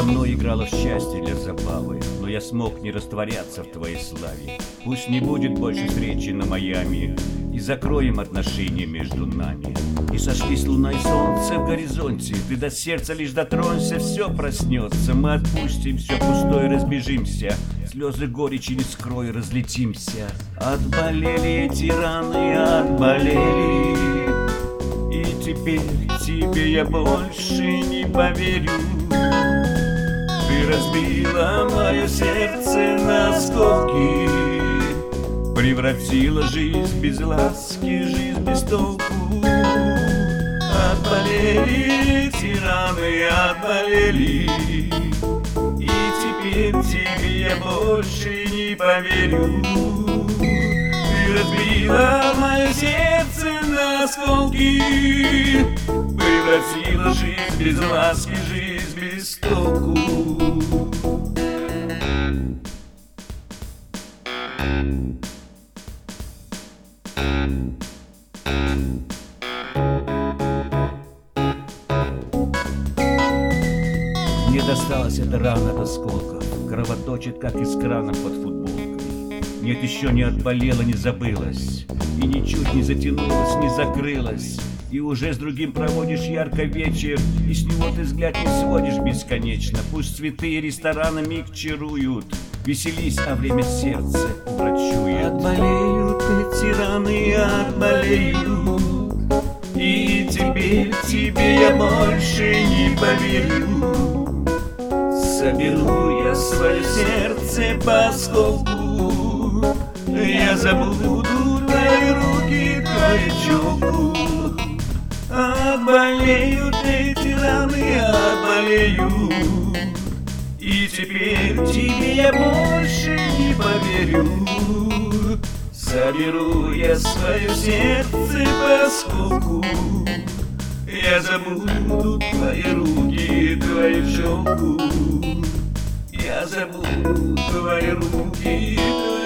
со мной играла в счастье для забавы, но я смог не растворяться в твоей славе. Пусть не будет больше встречи на Майами, и закроем отношения между нами. И сошлись луна и солнце в горизонте, ты до сердца лишь дотронься, все проснется. Мы отпустим все пустое, разбежимся, слезы горечи не скрой, разлетимся. Отболели эти раны, отболели, и теперь тебе я больше не поверю. Ты разбила мое сердце на осколки, превратила жизнь без ласки, жизнь без толку. Отболели эти раны, отболели, и теперь тебе я больше не поверю. Ты разбила мое сердце на осколки, превратила жизнь без ласки, жизнь без толку. Мне досталась эта рана от осколков, кровоточит, как из крана под футболкой. Нет, еще не отболела, не забылась, и ничуть не затянулась, не закрылась. И уже с другим проводишь ярко вечер, и с него ты взгляд не сводишь бесконечно. Пусть цветы и рестораны миг чаруют, веселись, а время сердце врачует. Отболеют эти раны, отболеют, и теперь тебе я больше не поверю. Соберу я свое сердце по осколку, я забуду твои руки, твою челку. Отболеют эти раны, отболеют, и теперь тебе я больше не поверю. Соберу я свое сердце по осколку, я забуду твои руки, твою челку. Я забуду твои руки, твою